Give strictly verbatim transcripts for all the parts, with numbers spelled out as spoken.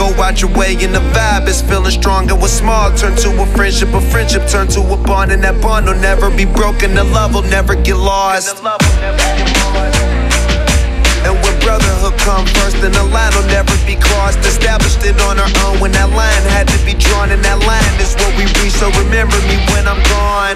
go out your way and the vibe is feeling strong. And what's small turn to a friendship, a friendship turn to a bond, and that bond will never be broken, the love will never get lost. And when brotherhood come first, then the line will never be crossed. Established it on our own when that line had to be drawn, and that line is what we reach. So remember me when I'm gone.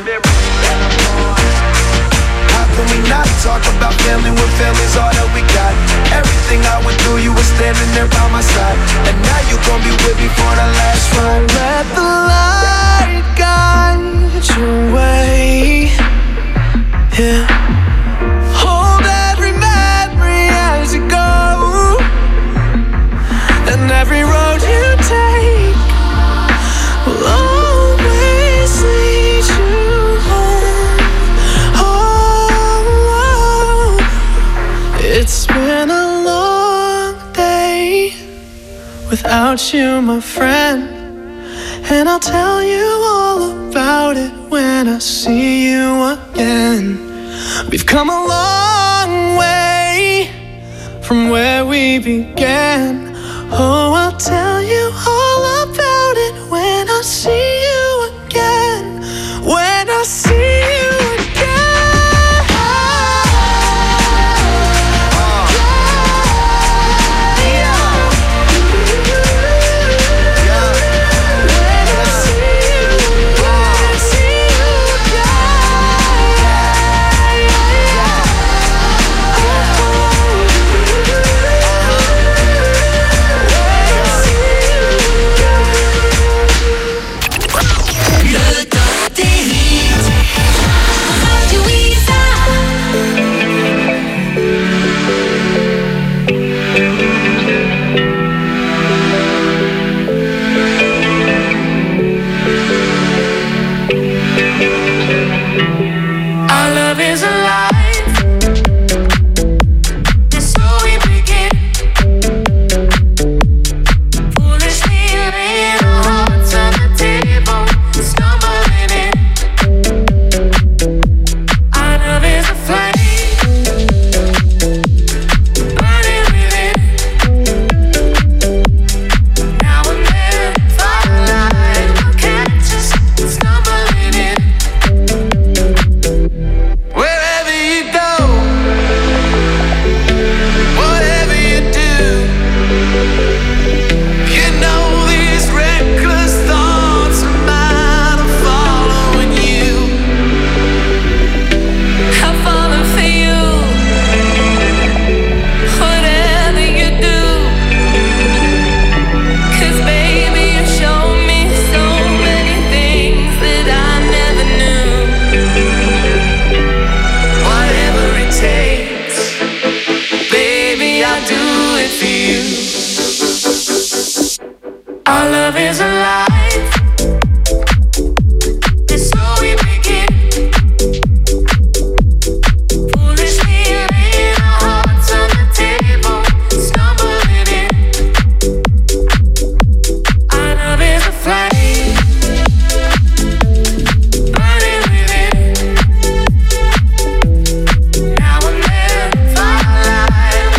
How can we not talk about family when family's all that we got? Everything I went through, you were standing there by my side, and now you gon' be with me for the last ride. Let the light guide your way, yeah. Hold every memory as you go, and every road you take will always lead you home. Oh, it's been a long day without you, my friend, and I'll tell you all about it when I see you again. We've come a long way from where we began. Oh, I'll tell you all about it when I see you again. When I see you again.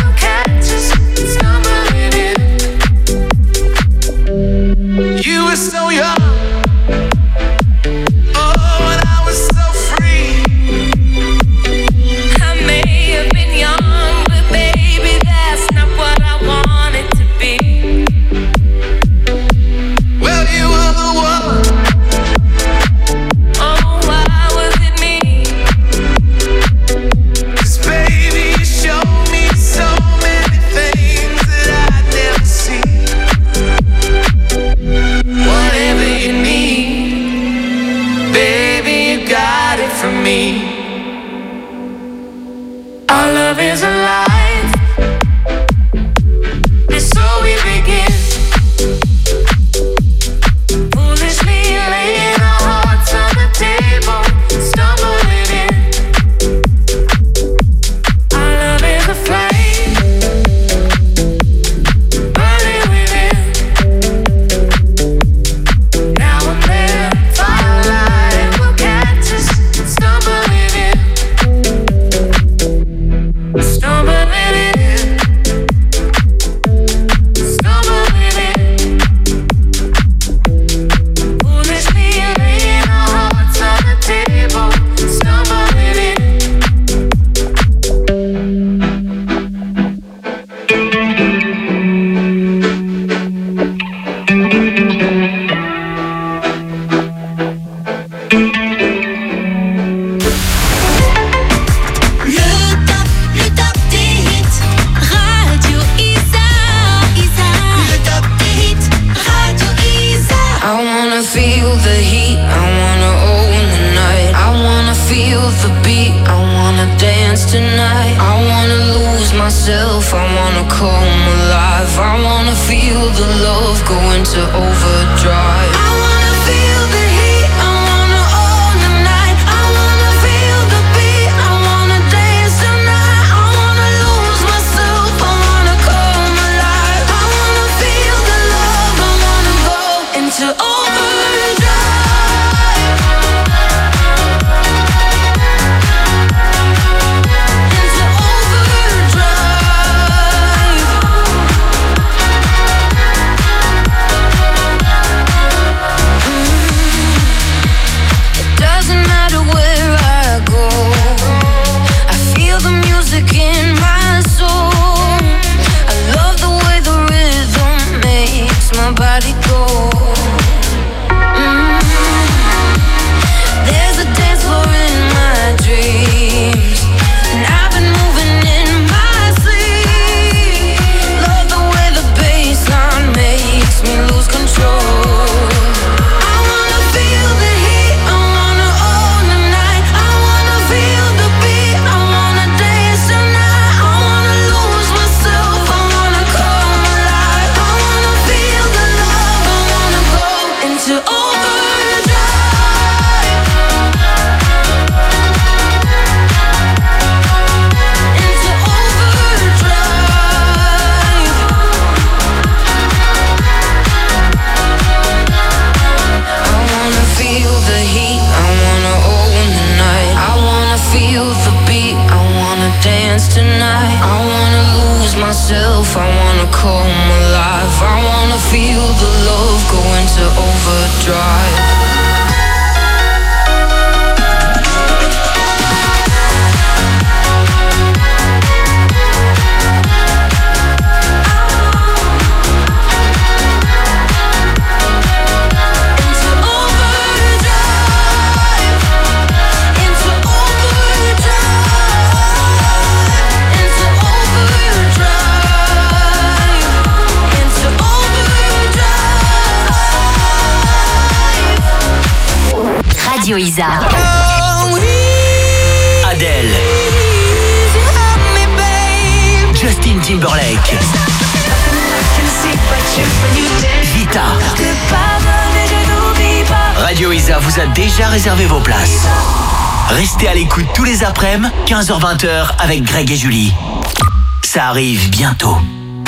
You were myself, I wanna come alive. I wanna feel the love go into overdrive. I wanna feel the heat, I wanna own the night. I wanna feel the beat, I wanna dance tonight. I wanna lose myself, I wanna come alive. I wanna feel the love, I wanna go into overdrive. Body go. Mm. There's a dance floor in my dreams, and I've been moving in my sleep. Love the way the bassline makes me lose control. I wanna feel the heat, I wanna own the night. I wanna feel the beat, I wanna dance tonight. I wanna lose myself, I wanna come alive. I wanna feel the into overdrive. Into overdrive. I wanna feel the heat, I wanna own the night. I wanna feel the beat, I wanna dance tonight. I wanna lose myself, I wanna come alive. I wanna feel the love go into overdrive. Radio Isa. Adele. Justin Timberlake. Vita. Radio Isa vous a déjà réservé vos places. Restez à l'écoute tous les après-midi, quinze heures vingt avec Greg et Julie. Ça arrive bientôt.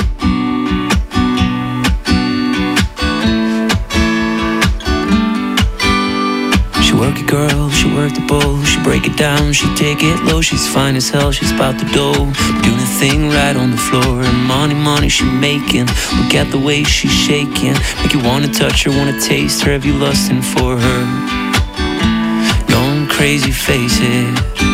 Work it, girl, she work the bowl. She break it down, she take it low. She's fine as hell, she's about the dough. Doing a thing right on the floor. And money, money she making. Look at the way she's shaking. Make you wanna touch her, wanna taste her. Have you lusting for her? Going crazy, face it.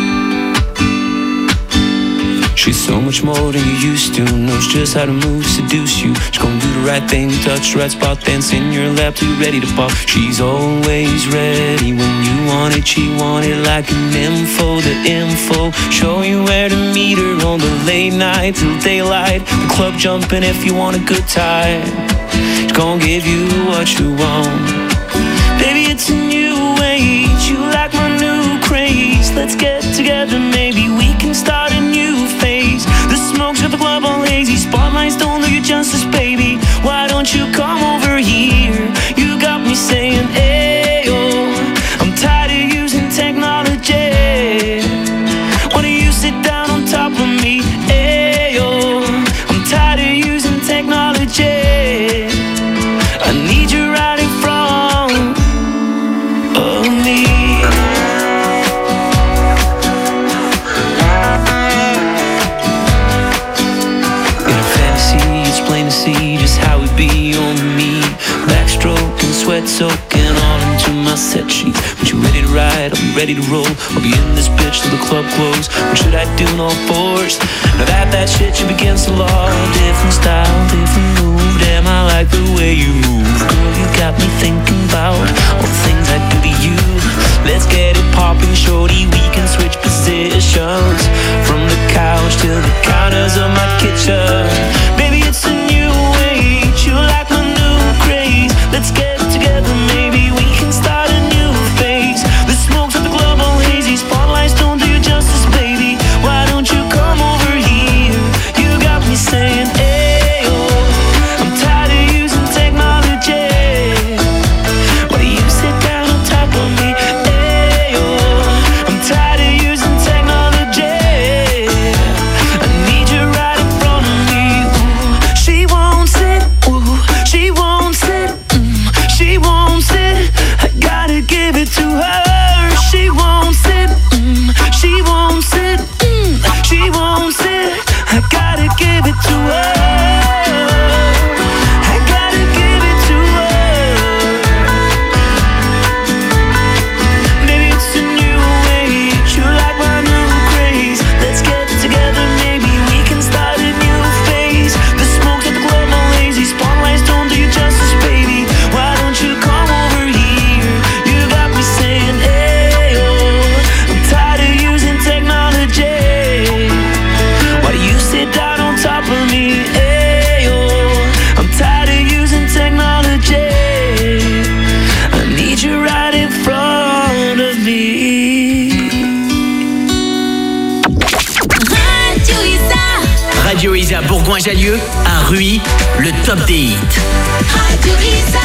She's so much more than you used to. Knows just how to move, seduce you. She's gonna do the right thing, touch the right spot, dance in your lap till you're ready to pop. She's always ready when you want it. She want it like an info, the info. Show you where to meet her on the late night till daylight. The club jumping if you want a good time. She's gonna give you what you want. Baby, it's a new age. You like my new craze. Let's get together, maybe we can start a new phase. The smoke's at the club all hazy. Spotlights don't do you justice, baby. Why don't you come over here? You got me saying, ayo. I'm tired of using technology. Why don't you sit down on top of me? Ayo. I'm tired of using technology. I need you right in front of me. Plain to see just how it be on me. Backstroke and sweat soaking all into my set sheets. But you ready to ride? I'll be ready to roll. I'll be in this bitch till the club close. What should I do in all fours? Now that that shit you against the law. Different style, different move. Damn, I like the way you move. Girl, you got me thinking about all the things I do to you. Let's get it popping, shorty. We can switch positions from the couch to the counters of my kitchen. Baby, it's a new age. You like my new craze. Let's get it together, maybe we can start a new phase. The smoke's at the club all hazy. Spotlights don't do you justice, baby. Why don't you come over here? You Saint-Ouen-Jallieu, à Ruy, le top des hits. Radio Isa.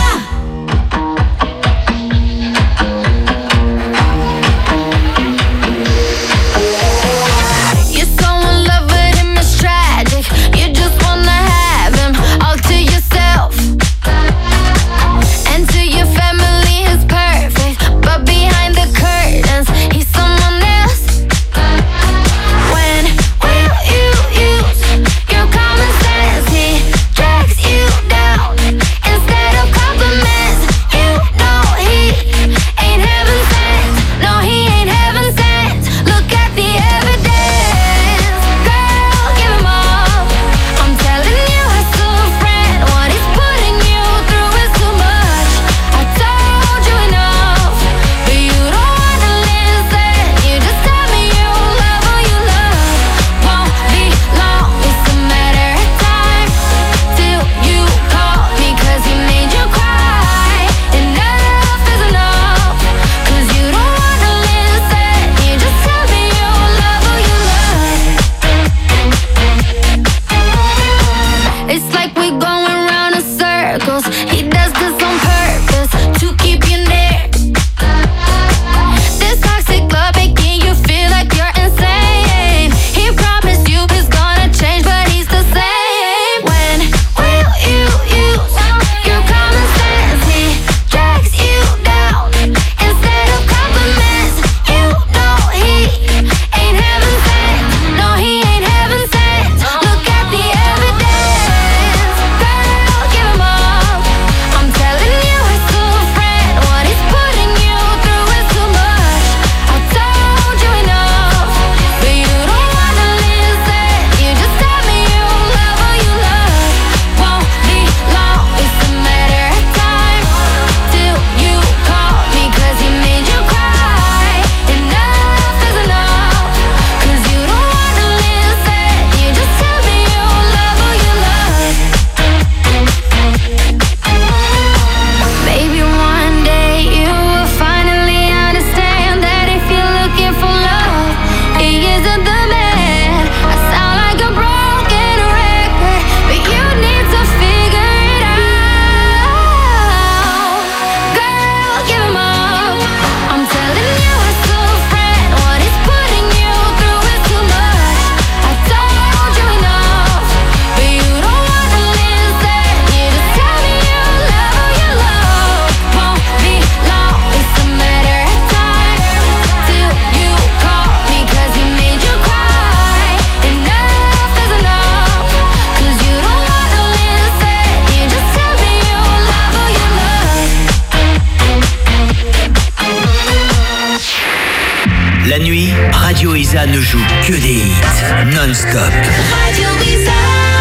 La nuit, Radio Isa ne joue que des hits non-stop. Radio Isa.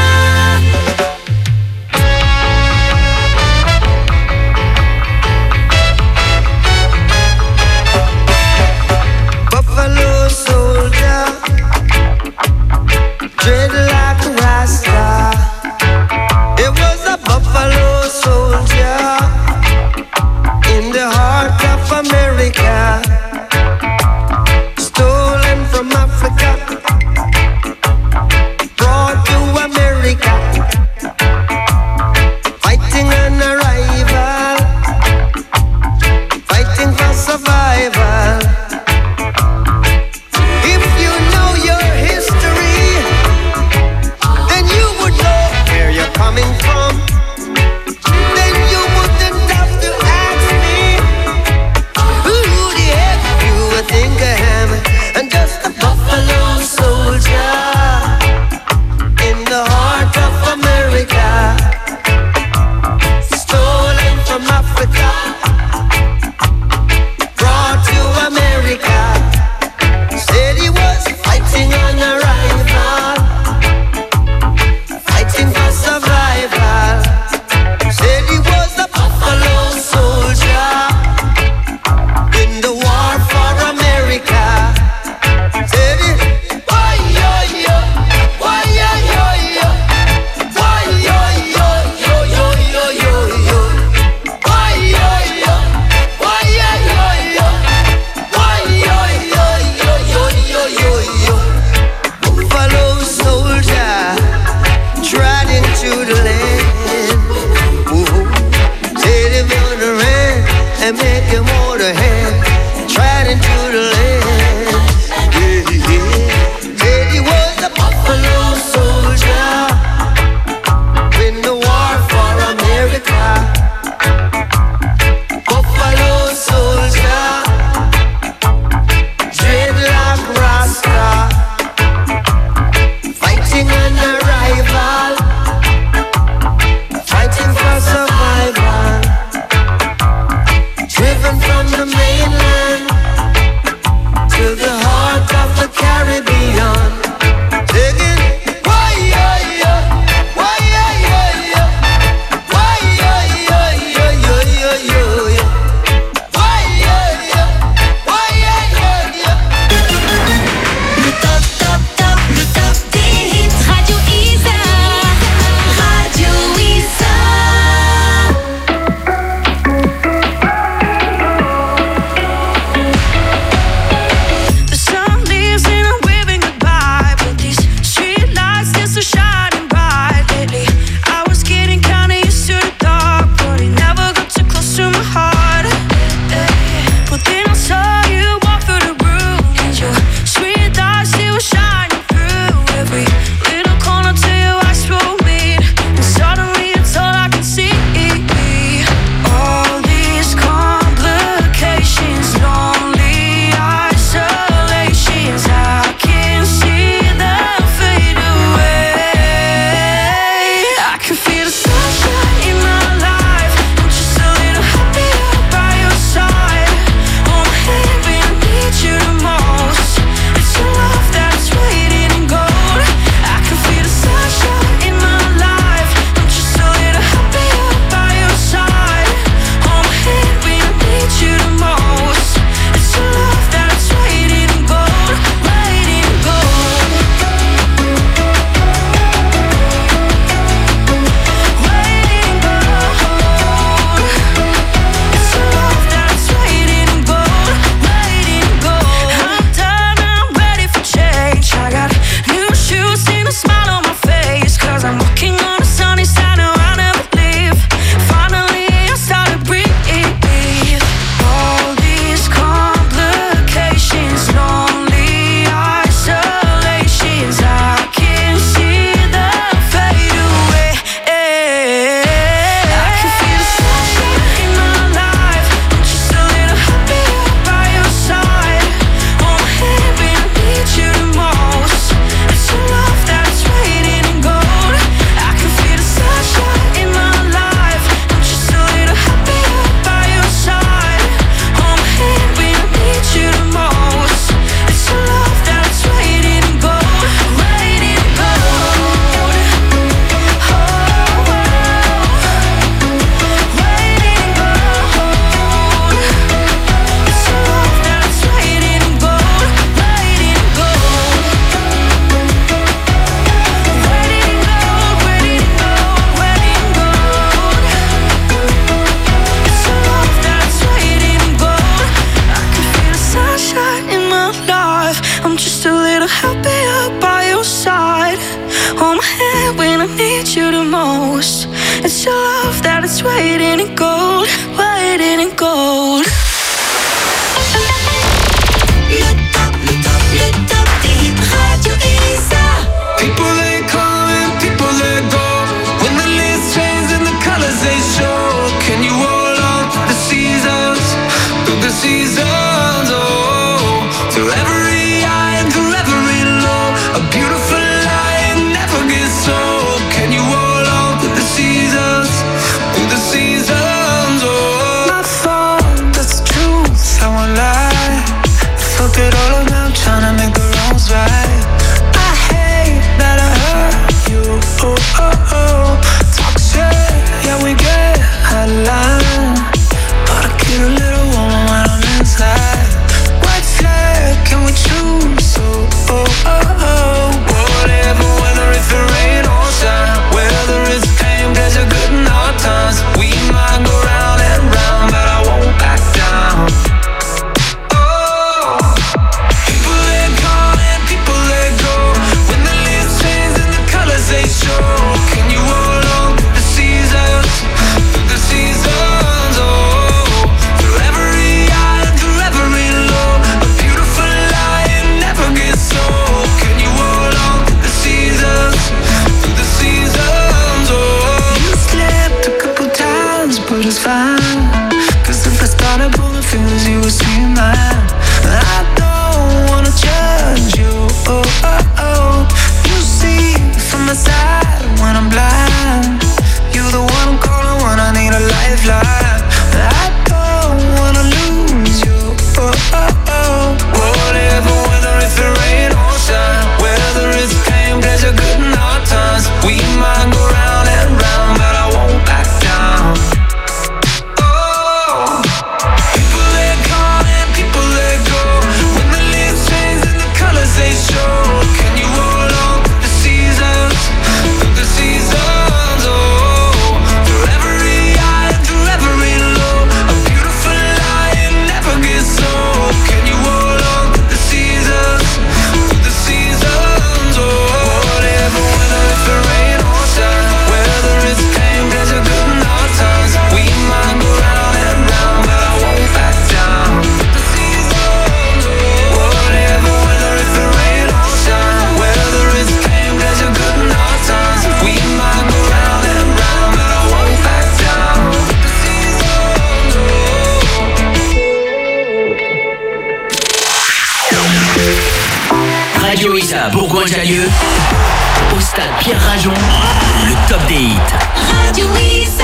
Buffalo soldier, dread like a Rasta. It was a buffalo soldier in the heart of America. Stolen from Africa, brought to America. to the land. Ooh. Said if you're the rain and make him hold a hand, tried into the land. Yeah, yeah. Said he was a buffalo soldier in the war for America. Buffalo soldier, dreadlock rasta, fighting an rival, fighting for survival, driven from the mainland to the heart of the Caribbean. Digging, why, yeah, yeah, why, yeah, yeah, yeah, why, yeah, yeah, yeah, yeah, yeah, yeah, yeah, why, yeah, yeah, why, yeah, yeah, yeah. Le top, top, top, le top des hits. Radio Isa. Radio Isa. The sun leaves and I'm waving goodbye, but these street lights still so shining bright lately. I was getting kinda used to the dark, but it never got too close to my heart. But then I saw you walk through the room, and your sweet lights still were shining through every little corner till your eyes will meet, and suddenly it's all I can see. All these complications, lonely isolations, I can see them fade away. I can feel the sunshine in my life. I'm just a little happier by your side. Oh my hand when I need you the most. It's your love that's waiting in gold. I can feel the sunshine in my life. I'm just a little happier by your side. Oh my hand when I need you the most. It's your love that's waiting in gold, waiting in gold, waiting in gold. It's your love that's waiting in gold, waiting in gold. I'm done, I'm ready for change. I got new shoes and a smile on my face, 'cause I'm walking on the sunny side, now I never leave. Finally I started breathe. All these complications, lonely isolations, I can see them fade away. I can feel the sunshine in my life. I'm just a little happier by your side. Oh my hand when I need you the most. It's your love that's waiting in gold. I can feel the sunshine in my life. I'm just a little happier by your side. Oh my hand when I need you the most. It's your love that's waiting in gold, waiting in gold. Oh, waiting in gold. It's your love that's waiting in gold, waiting in gold. Waiting in gold, waiting in gold, waiting in gold. It's your love that's waiting in gold. I can feel the sunshine in my life. I'm just a little happier by your side. Hold my hand when I need you the most. It's your love that is waiting in gold, waiting in gold. Le top, le top, le top des hits. Radio Isa. People they come and people they go. When the leaves change and the colors they show. Can you hold on to the seasons? Through the seasons, oh. Through every high and through every low. A beautiful light never gets old. Can you hold on to the seasons? Through the seasons, oh. My thoughts man. I don't wanna judge you. Oh, oh, oh. You see from the side when I'm blind. You're the one I'm calling when I need a lifeline. I don't wanna lose you. Oh, oh, oh. Whatever, whether it's the rain or shine, whether it's pain, pleasure, good and hard times, we might go round and round, but I won't back down. Oh, people let go and people let go. When the leaves change and the colors they show, can you hold on through the seasons, through the seasons? Oh, through every high and through every low, a beautiful lie, it never gets old. Can you hold on through the seasons, through the seasons? Oh, whatever, whether it's the rain or shine, whether it's pain, pleasure, good and hard times, we might go round and round, but I won't back down. The seasons, oh, whatever, whether it's the rain or shine, whether it's pain, pleasure, good and hard times, we might go round and round, but I won't back down. The seasons, oh. Radio Isa Bourgoin-Jallieu, au stade Pierre Rajon, le top des hits. Radio Isa.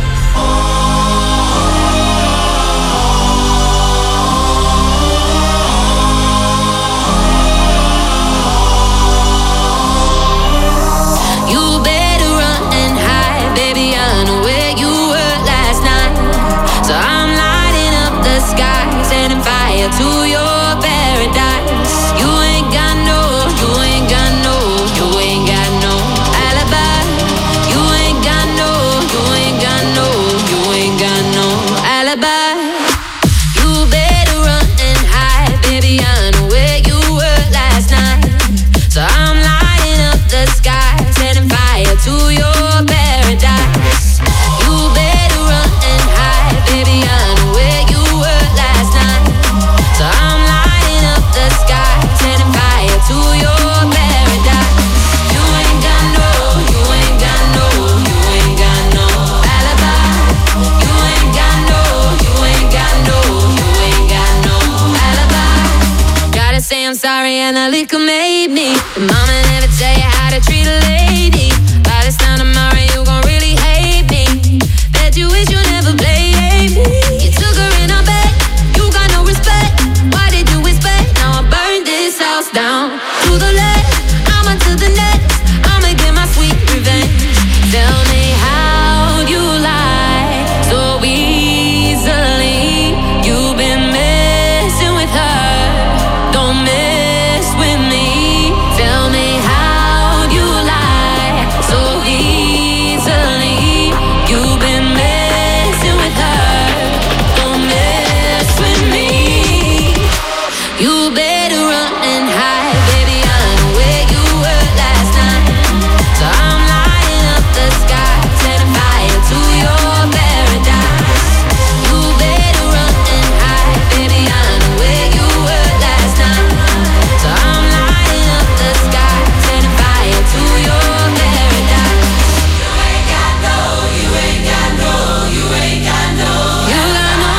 You better run and hide, baby. I know where you were last night. So I'm lighting up the sky, setting fire to your paradise. You ain't got no, you ain't got no, you ain't got no alibi. You ain't got no, you ain't got no, you ain't got no alibi. You better run and hide, baby. I know where you were last night. So I'm lighting up the sky, setting fire to your paradise. You better run and hide, baby. I know where you were last night. So I'm lighting up the sky, setting fire to your paradise. You ain't got no, you ain't got no, you ain't got no alibi. You ain't got no, you ain't got no, you ain't got no alibi. Gotta say I'm sorry and the liquor made me. But mama never tell you how to treat a lady. By this time tomorrow you gon' really hate me. Bet you wish you never played me. You took her in her bed, you got no respect. Why did you expect? Now I burned this house down to the left, I'm on to the next. I'ma get my sweet revenge. Tell me how you lie so easily. You've been messing with her, don't mess with me. Tell me how you lie so easily. You've been messing with her, don't mess with me. You better run and hide, baby. I know where you were last night. So I'm lighting up the sky, setting fire to your paradise. You better run and hide, baby. I know where you were last night. So I'm lighting up the sky, setting fire to your paradise. You ain't got no, you ain't got no, you ain't got no. You got no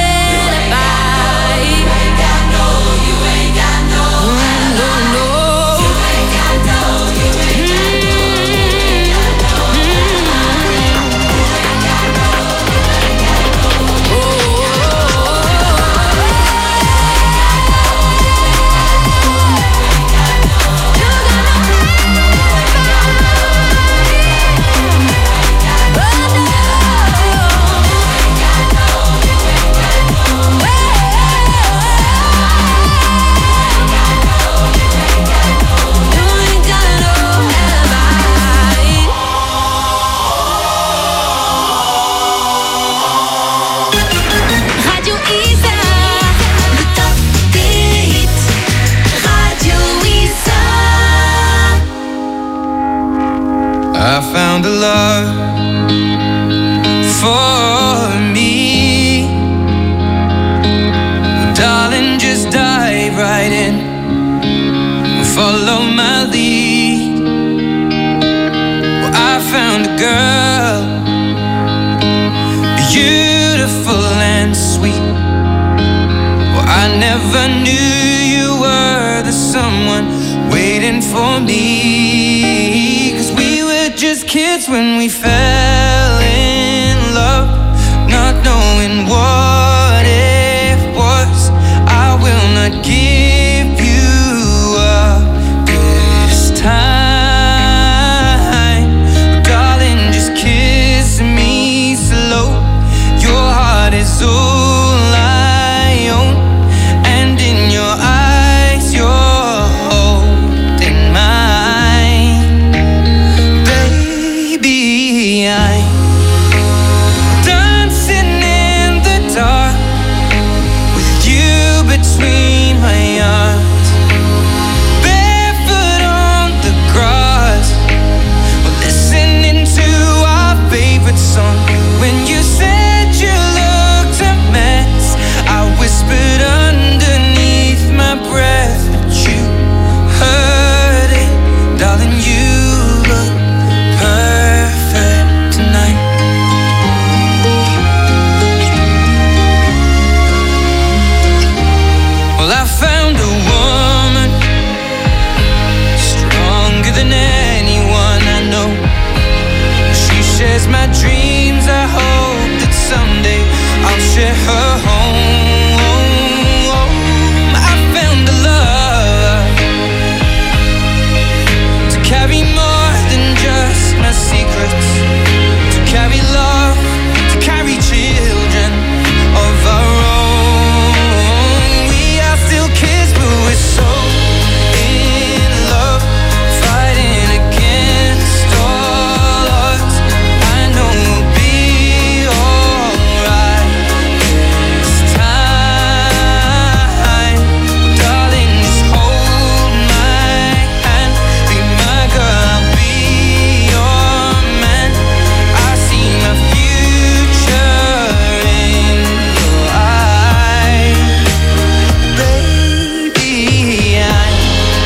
alibi. You ain't got no, you ain't got no. No, no. You ain't got no, you ain't got no. Radio Isa, le top des hits. Radio Isa. I found a love for me. Well, darling, just dive right in, follow my lead. Well, I found a girl, beautiful and sweet. Well, I never knew you were the someone waiting for me. Cause we were just kids when we fell in love, not knowing what it was. I will not give you up this time, darling, just kiss me slow. Your heart is all I own, and in your eyes you're holding mine. Baby, I'm dancing in the dark with you between my arms, barefoot on the grass. We're listening to our favorite song. When you said you looked a mess, I whispered underneath my breath, but you heard it. Darling, you look perfect tonight. Well, I found a woman stronger than anyone I know. She shares my dreams. I hope that someday I'll share her home. I found a love to carry more than just my secrets, to carry love, to carry children of our own. We are still kids, but we're so in love, fighting against all odds. I know we'll be alright this time. Darling, just hold my hand, be my girl, I'll be your man. I see my future in your eyes. Baby, I'm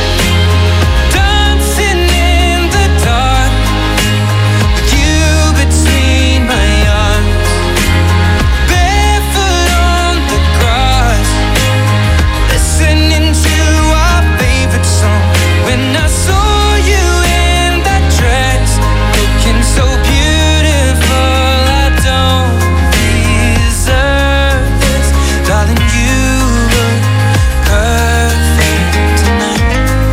dancing in the dark with you between my arms, barefoot on the grass, listening to our favorite song. When I saw you in that dress, looking so beautiful, I don't deserve this. Darling, you look perfect tonight.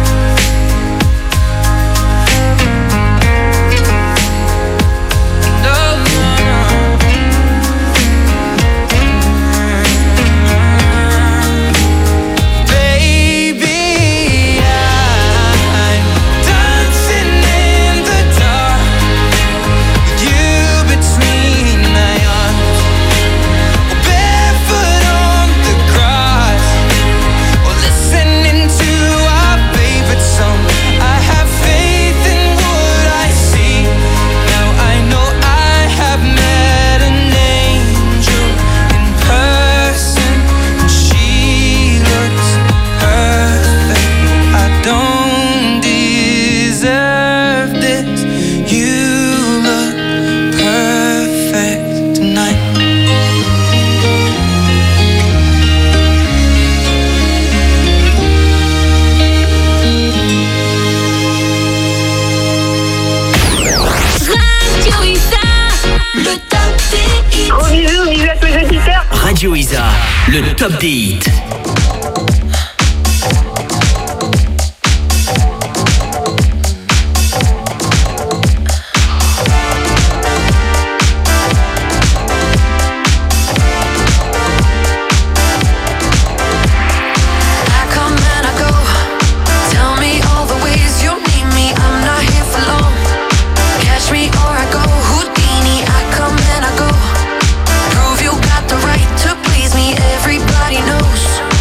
No, no, no. Baby, I'm dancing in the dark with you between my arms, barefoot on the grass, or listening to our favorite song. I have faith in what I see. Now I know I have met an angel in person, and she looks perfect. I don't deserve this. You look perfect tonight. Radio Isa, le top des hits. Gros bisous, bisous à tous les auditeurs. Radio Isa, le top des hits. I come and I go. Tell me all the ways you need me. I'm not here for long. Catch me or I go Houdini. I come and I go. Prove you got the right to please me. Everybody knows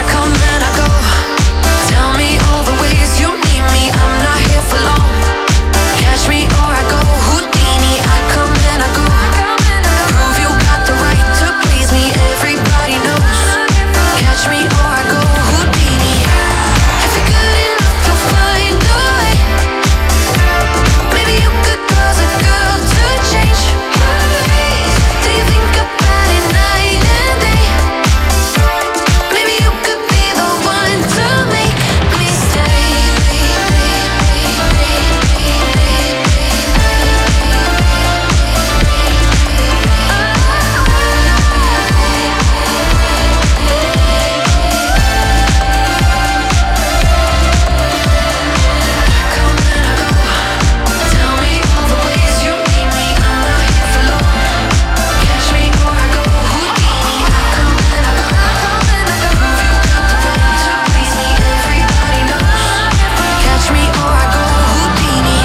come and I go. Tell me all the ways you need me. I'm not here for long. Catch me or I go Houdini. I come and I go. Prove you got the right to please me. Everybody knows. Catch me or I go Houdini. If you're good enough, you'll find a way. Maybe you could cause a girl to change. Do you think about it night and day? Maybe you could be the one to make me stay. Come and I go. Tell me all the ways you need me. I'm not here for long. Catch me or I go Houdini. I come and I go. Prove you got the right to please me. Everybody knows. Catch me or I go Houdini.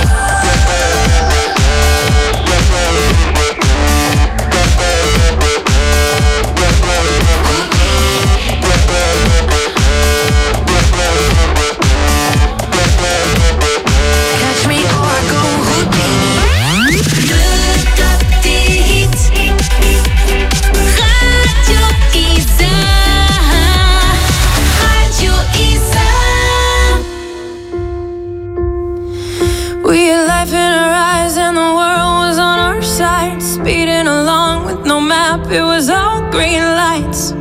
Catch me or I go Houdini. Radio Isa. Radio Isa. We had life in our eyes and the world was on our side. Speeding along with no map, it was all green lights.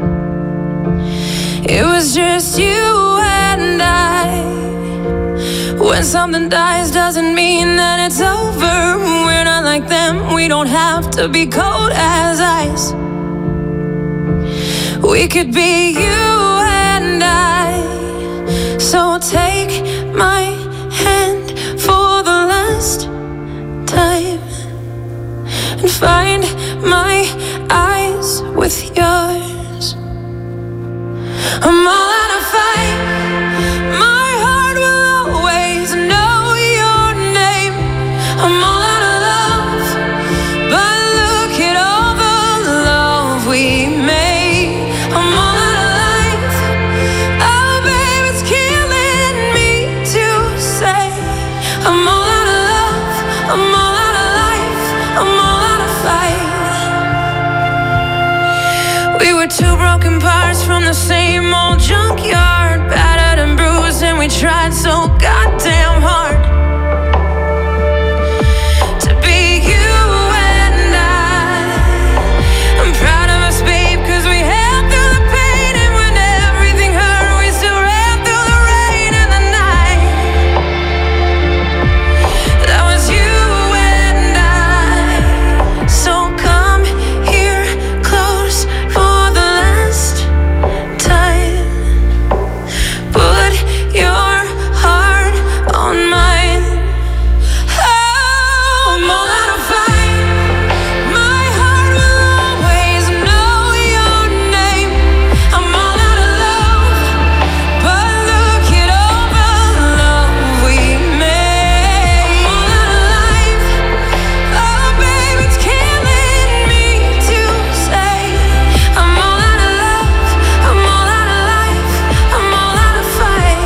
It was just you and I. When something dies doesn't mean that it's over. We're not like them, we don't have to be cold as ice. We could be you and I. So take my hand for the last time and find my eyes with yours. I'm all out of fight. My heart will always know your name. I'm all out of love, but look at all the love we made. I'm all out of life. Oh, babe, it's killing me to say. I'm all out of love. I'm all out of life. I'm all out of fight. We were two broken parts from the same old junkyard, battered and bruised, and we tried so goddamn hard to be you and I. I'm proud of us, babe, cause we held through the pain, and when everything hurt, we still ran through the rain and the night. That was you and I. So come here close for the last time. Put your heart on mine. Oh, I'm all out of fight. My heart will always know your name. I'm all out of love, but look at all the love we made. I'm all out of life. Oh, babe, it's killing me to say. I'm all out of love. I'm all out of life. I'm all out of fight.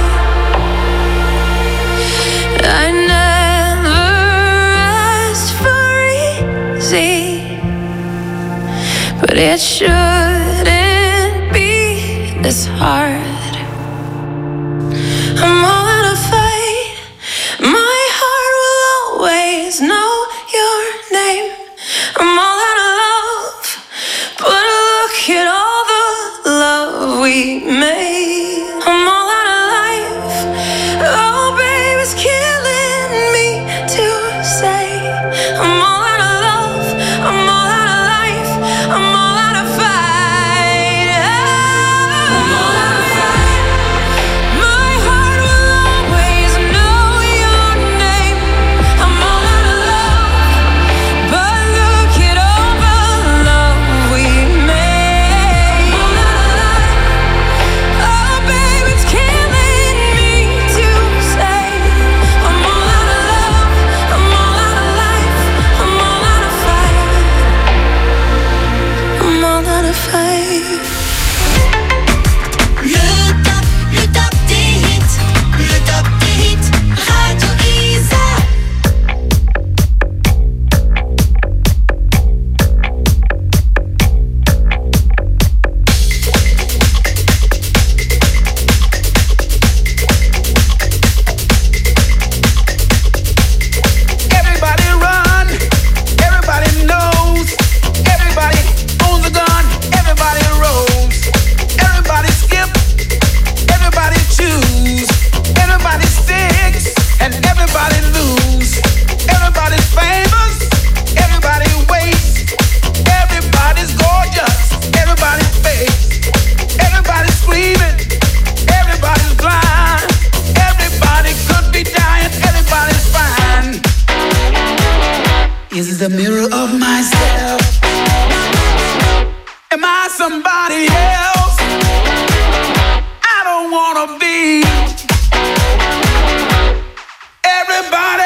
I never asked for easy, but it shouldn't be this hard. I'm all out of fight. My heart will always know your name. I'm all out of love, but look at all the love we made. I'm all out of life. Oh, babe, it's killing me to say. I'm all out of love. I'm all out of life. I'm all out of fight. I'm all out of fight. a mirror of myself. Am I somebody else? I don't wanna be everybody.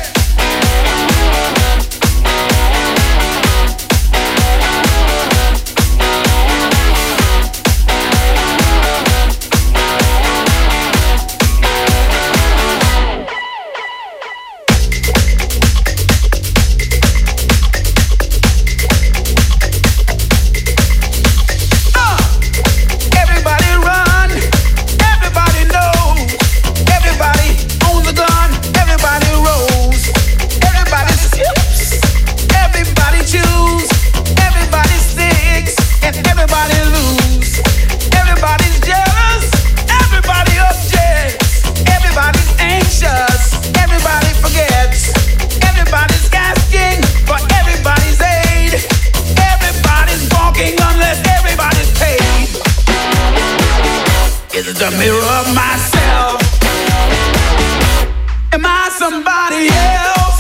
The mirror of myself. Am I somebody else?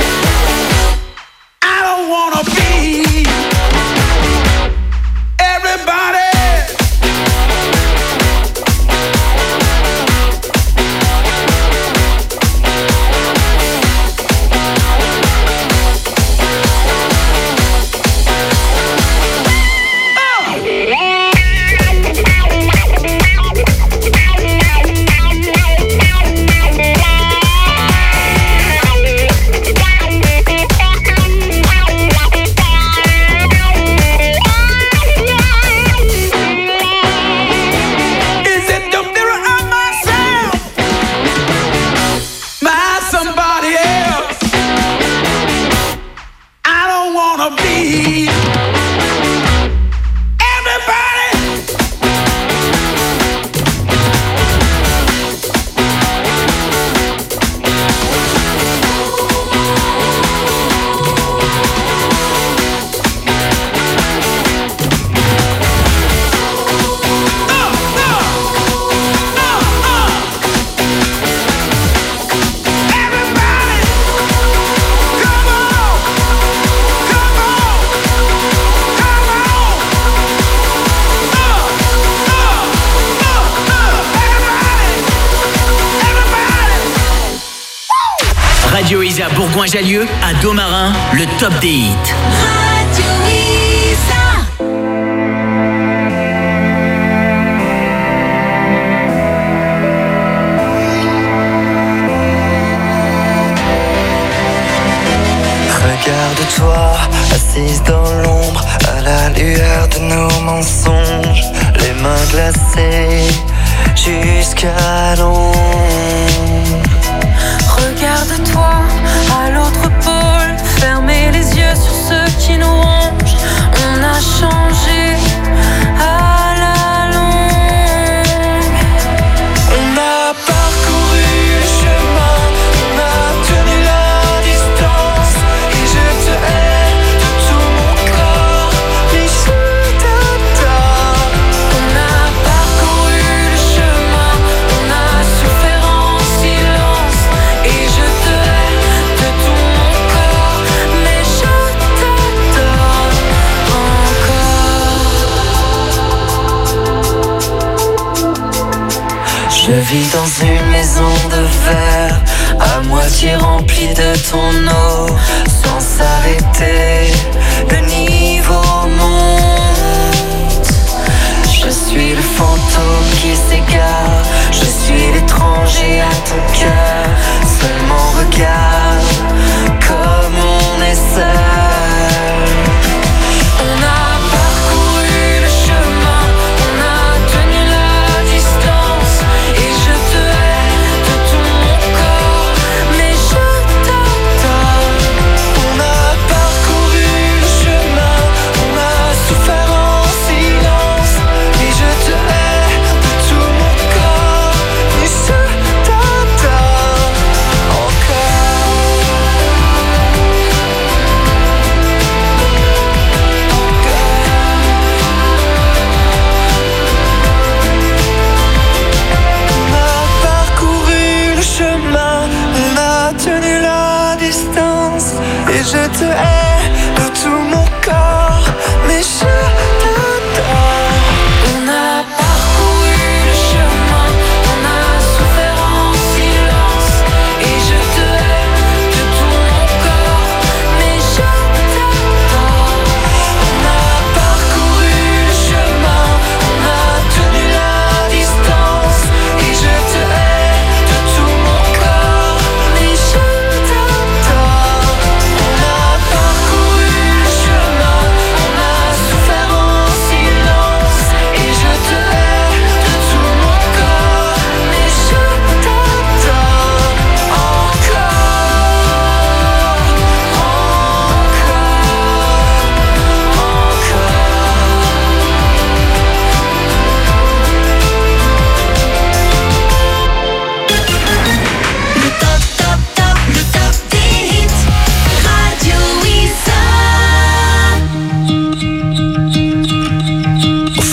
I don't wanna be everybody. Radio Isa Bourgoin-Jallieu, à Domarin, le top des hits. Radio Isa. Regarde-toi, assise dans l'ombre, à la lueur de nos mensonges, les mains glacées jusqu'à l'ombre. Regarde-toi à l'autre pôle, fermez les yeux sur ceux qui nous rongent. On a changé à la longue. On a parcouru le chemin, on a tenu la distance, et je te hais de tout mon corps, mais je t'adore. On a parcouru le chemin, on a souffert en silence, et je te hais de tout mon corps, mais je t'adore encore. Je vis dans une maison de verre, à moitié remplie de ton eau, sans s'arrêter, le niveau monte. Je suis le fantôme qui s'égare, je suis l'étranger à ton cœur. Seulement regarde comme on est seul. On a parcouru le chemin, on a tenu la distance, et je te hais de tout mon corps, mais je t'adore. On a parcouru le chemin, on a souffert en silence, et je te hais de tout mon corps, mais je t'adore.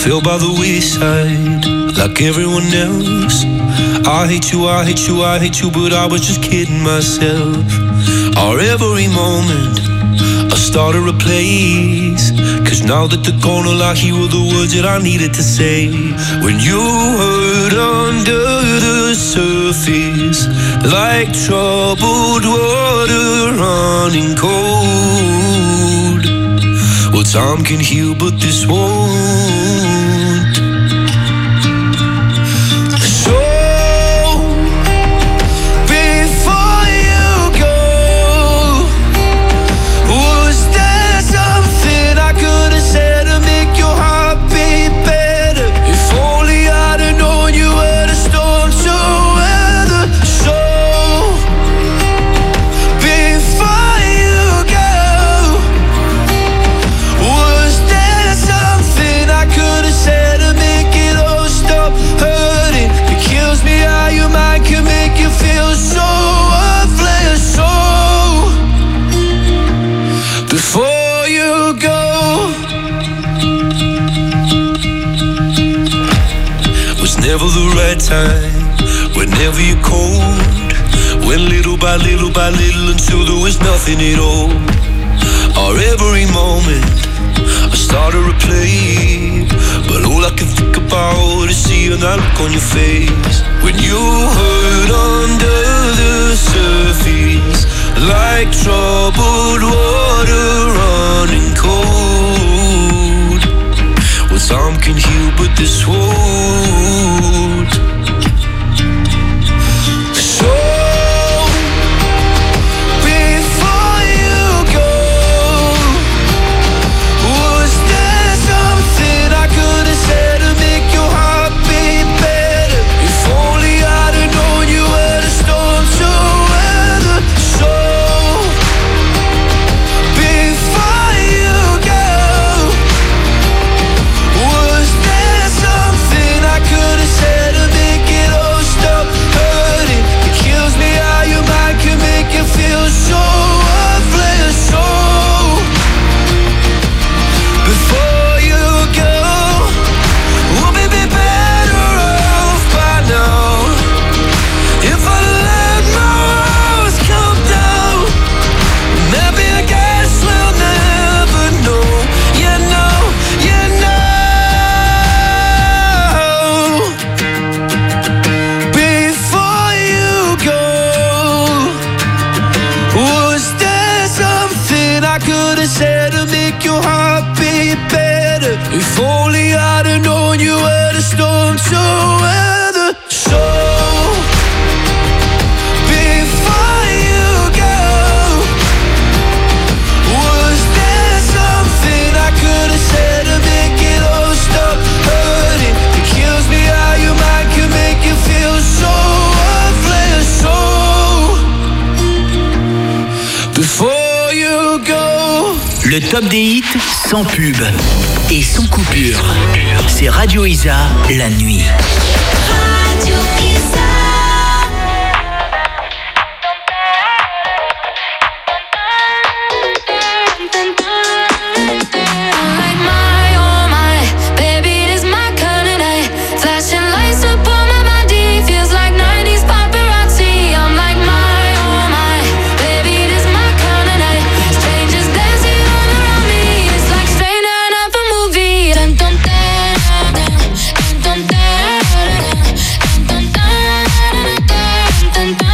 fell by the wayside like everyone else. I hate you, I hate you, I hate you, but I was just kidding myself. Our every moment I started a place, cause now that they're gone, all I hear were the words that I needed to say. When you hurt under the surface, like troubled water running cold. Well, time can heal, but this won't. So, before you go, was there something I could have said to make your heart beat better? If only I'd have known you were the storm to weather. So, before you go, was there something I could have said to make it all stop hurting? It kills me how your mind can make you feel so worthless. So, before you go, was never the right time, whenever you're cold. Went little by little by little until there was nothing at all. Our every moment I started to play, but all I can think about is seeing that look on your face. When you hurt under the surface, like troubled water running cold. Well, time can heal, but this won't. So, before you go, was there something I could have said to make your heart beat better? If only I'd have known you were the storm to weather. So, before you go, was there something I could have said to make it all stop hurting? It kills me how your mind can make you feel so worthless. So, before you go, we'll be better off by now. If I let my walls come down, maybe I guess we'll never know. You know, you know. Before you go, was there something I could have said to make your heart beat better? If only I'd have known you were the storm to weather. So, before you go, was there something I could have said to make it all stop hurting? It kills me how your mind can make you feel so worthless. So, before you go. Le top des hits sans pub et sans coupure. C'est Radio Isa, la nuit. Radio Isa. I'm like my, oh my, baby, it is my kind of night. Flashing lights up on my body, feels like nineties paparazzi. I'm like my, oh my, baby, it is my kind of night. Strangers dancing all around me, it's like straight out of a movie. Dun, dun, dun, dun, dun, dun, dun, dun, dun, dun, dun, dun, dun, dun, dun, dun,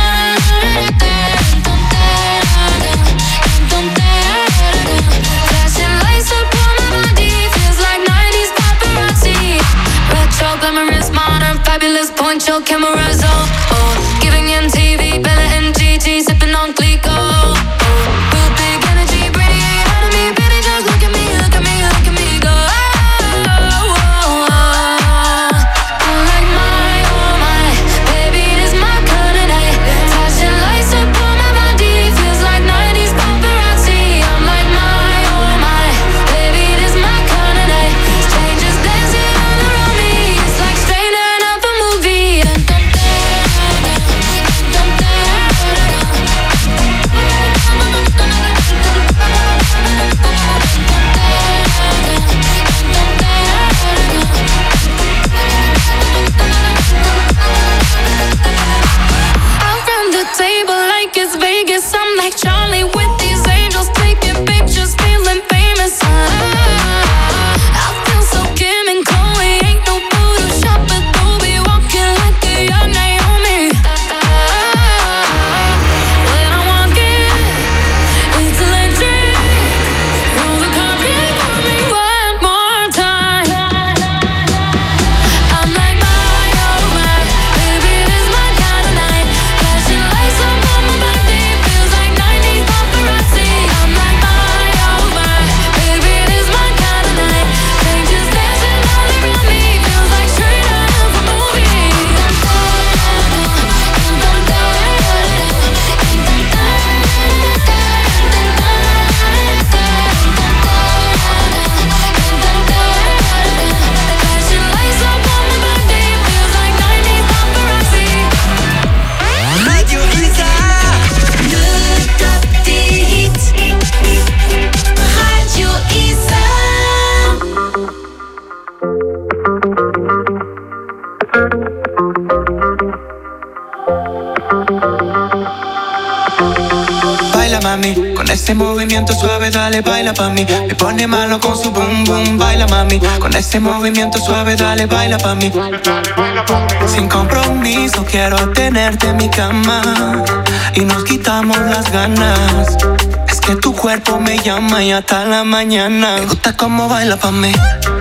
flashing lights up on my body, feels like nineties paparazzi. Retro, glamorous, modern, fabulous, point show cameras, oh, oh. Giving M T V, Bella and Gigi, sipping on Clico, oh. Real big energy, radiate out of me, baby, just look at me, look at me, look at me, go, oh, oh, oh, oh. I'm like my, oh my, baby, it is my kind of night. Flashing lights up on my body, feels like nineties paparazzi. I'm like my, oh my, baby, it is my kind of night. Strangers dancing all around me, it's like straight out of a movie. Dun, dun, dun, dun, dun, dun, dun, dun. mami. Con ese movimiento suave, dale, baila pa' mí. Me pone malo con su boom boom, baila mami. Con ese movimiento suave, dale, baila pa' mí. Sin compromiso quiero tenerte en mi cama y nos quitamos las ganas. Es que tu cuerpo me llama y hasta la mañana. Me gusta cómo baila pa' mí.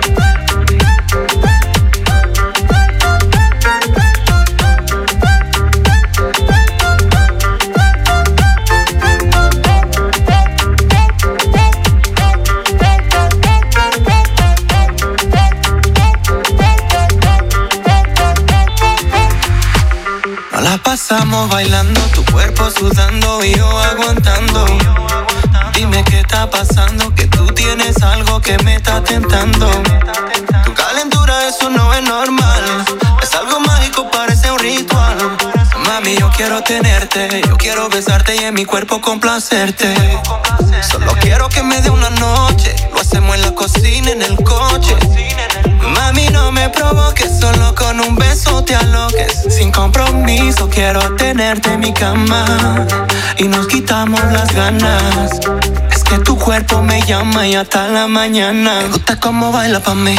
La pasamos bailando, tu cuerpo sudando y yo aguantando. Dime qué está pasando, que tú tienes algo que me está tentando. Tu calentura, eso no es normal. Es algo mágico, parece un ritual. Mami, yo quiero tenerte, yo quiero besarte y en mi cuerpo complacerte. Solo quiero que me dé una noche, lo hacemos en la cocina, en el coche. Mami, no me provoques, solo con un beso te aloques. Sin compromiso quiero tenerte en mi cama y nos quitamos las ganas. Es que tu cuerpo me llama y hasta la mañana. Me gusta cómo baila pa' mí.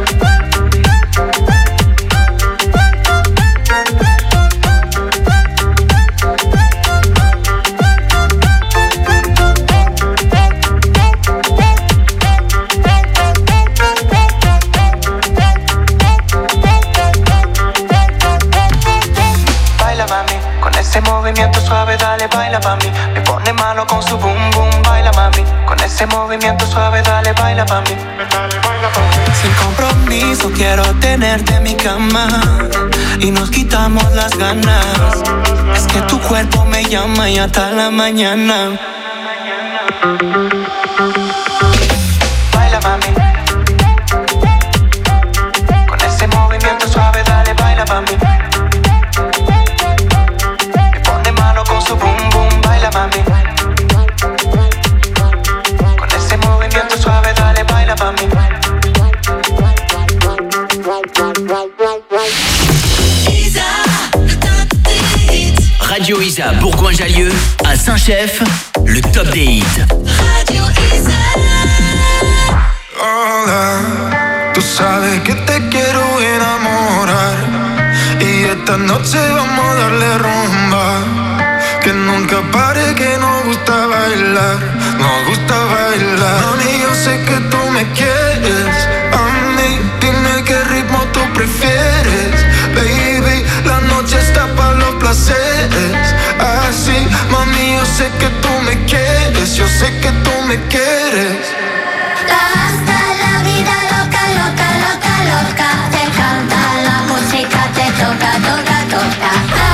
Movimiento suave, dale, baila pa' mí. Me pone malo con su boom boom, baila mami. Con ese movimiento suave, dale, baila pa' mí. Sin compromiso quiero tenerte en mi cama y nos quitamos las ganas. Es que tu cuerpo me llama y hasta la mañana. Baila mami. Con ese movimiento suave, dale, baila pa' mí. Su boom boom, baila mami. Con ese movimiento suave, dale, baila pa' mí. Radio Isa, Bourgoin-Jallieu, à Saint-Chef, le top des hits. Radio Isa. Hola, tú sabes que te quiero enamorar y esta noche vamos a darle rumba. Que nunca pare, que nos gusta bailar, nos gusta bailar. Mami, yo sé que tú me quieres, a mí, dime qué ritmo tú prefieres. Baby, la noche está para los placeres. Así, mami, yo sé que tú me quieres, yo sé que tú me quieres. Hasta la vida loca, loca, loca, loca. Te canta la música, te toca, toca, toca.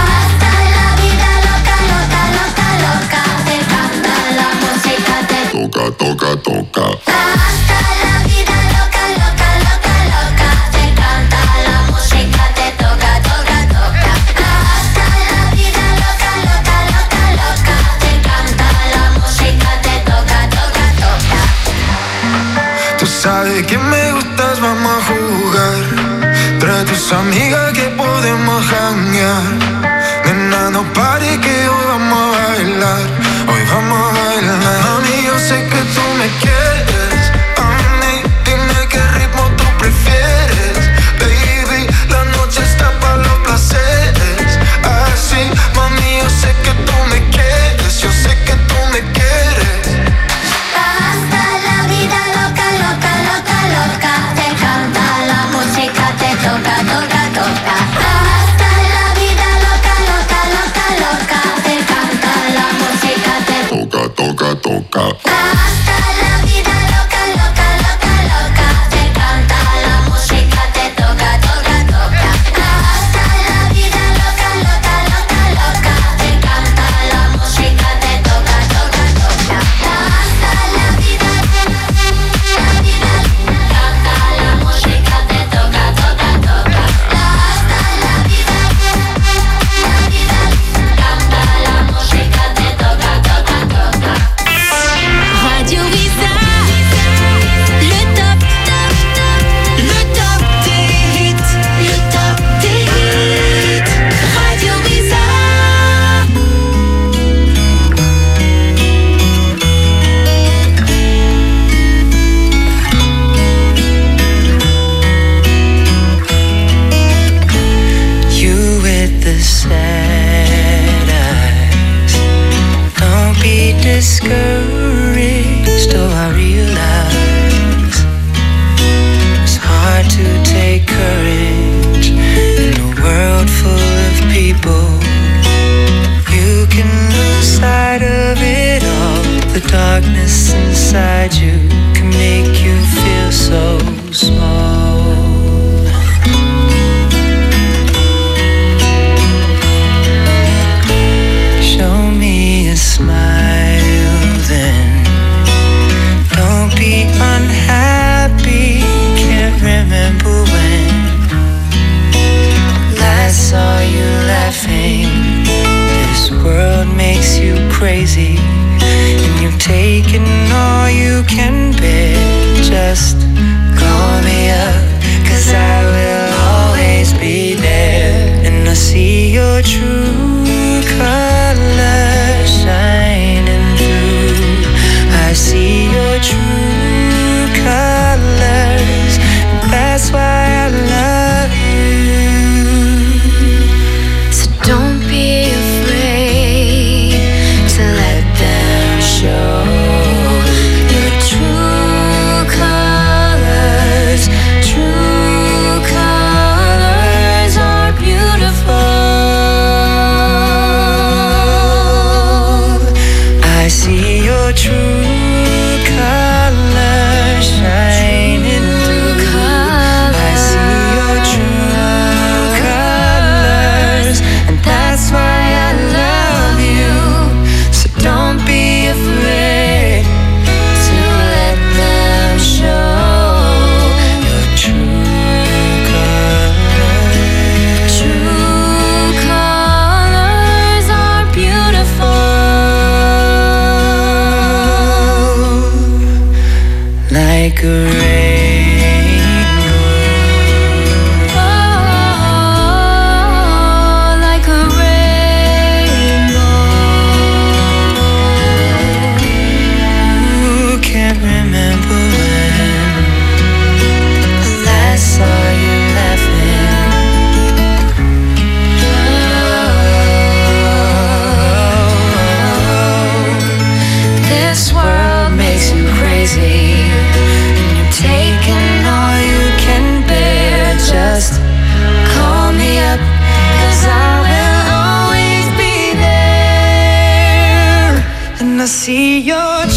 Toca, toca, toca. Hasta la vida loca, loca, loca, loca. Te canta la música, te toca, toca, toca. Hasta la vida loca, loca, loca, loca. Te canta la música, te toca, toca, toca. Tú sabes que me gustas, vamos a jugar. Trae tus amigas que podemos janguear. Nena, no pare que hoy vamos a bailar. Hoy vamos a bailar. Mami, yo sé que tú me quieres. A mí, dime qué ritmo tú prefieres. Baby, la noche está para los placeres. Así, mami, yo sé que tú me quieres. Yo sé que tú me quieres. Hasta la vida loca, loca, loca, loca. Te canta la música, te toca, toca, toca. Hasta la vida loca, loca, loca, loca. Te canta la música, te toca, darkness inside you can make you feel so small. Show me a smile then. Don't be unhappy. Can't remember when last saw you laughing. This world makes you crazy, and you've taken all you can bear. Just call me up, 'cause I will always be there. And I see your true colors shining through. I see your true colors, and that's why I love you. So don't be afraid to let them show your true colors. True colors are beautiful. I see your true colors shining through. I see your true colors, and that's why I love you. So don't be afraid to let them show your true colors. True colors are beautiful. Like a rainbow. Oh, like a rainbow. You can't remember when last saw you laughing. This world makes you crazy, And you've taken all you can bear. Just call me up, 'cause I will always be there. and I see your